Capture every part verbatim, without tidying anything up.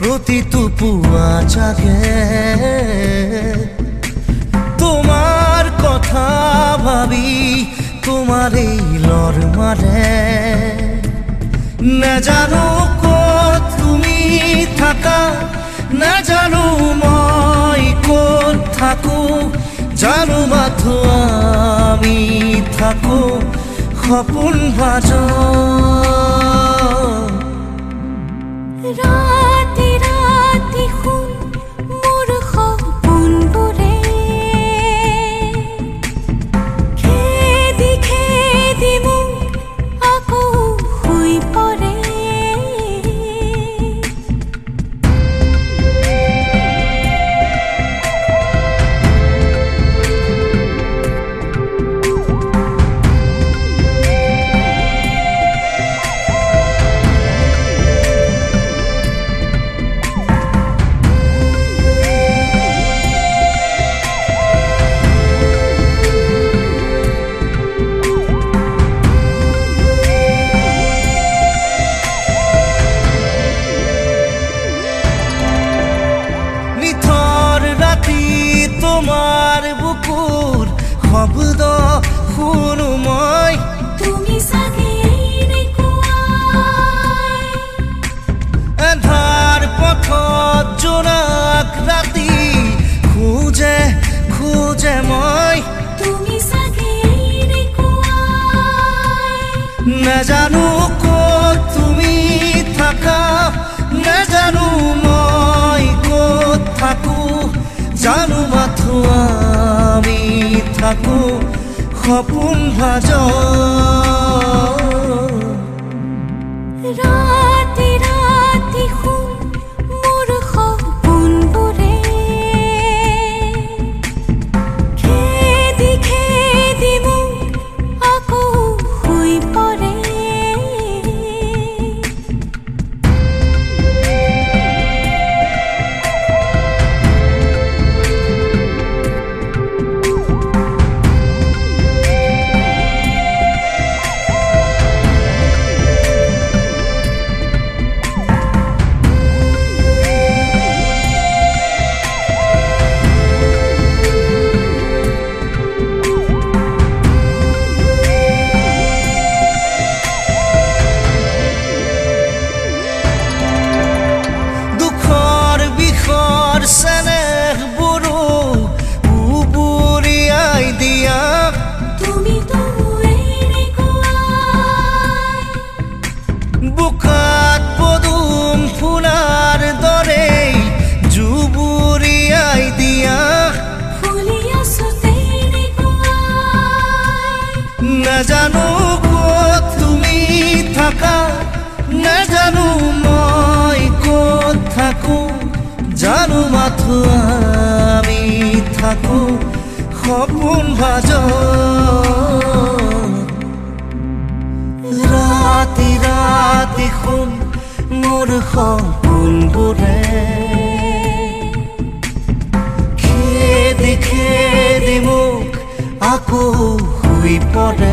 প্ৰতিটো পুৱা জাগে তোমাৰ কথা ভাবি তোমাৰ এই লৰ মাৰে নাজানো ক'ত তুমি থাকা নাজানো মই ক'ত থাকো জানো মাথো আমি থাকো সপোন ভাজ ৰাতি ৰাতি শুন মোৰ সপোনবোৰে খেদি খেদি মোক আকৌ শুই পৰে তোমাৰ বুকুৰ শব্দ শুনো মই তুমি চাগে এন্ধাৰ পথত জোনাক ৰাতি খোজে খোজে মই তুমি চাগে নাজানো ক'ত তুমি থাকা নাজানো মই ক'ত থাকো জানো মাথো আমি থাকো সপোন ভাজ ৰাতি ৰাতি শুন মোৰ সপোনবোৰে খেদি খেদি মোক আকৌ শুই পৰে চেনেহ বুৰু উবুৰিয়াই দিয়া তুমি তো বুকাত পদুম ফুলাৰ দৰে জুবুৰিয়াই দিয়া ফুলি আছোতে নাজানো ক'ত তুমি থাকা নাজানো মই ক'ত থাকো জানো মাথো আমি থাকো সপোন ভাজ ৰাতি ৰাতি শুন মোৰ সপোনবোৰে খেদি খেদি মোক আকৌ শুই পৰে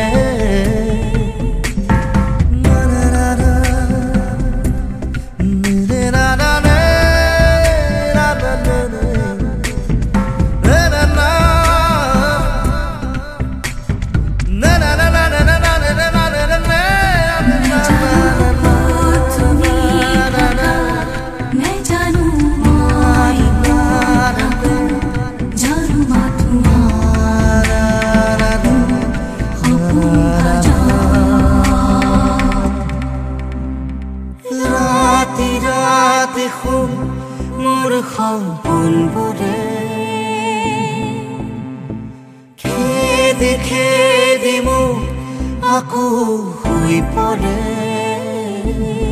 দেখোন মোৰ সপোনবোৰে খেদি খেদি মোক আকৌ শুই পৰে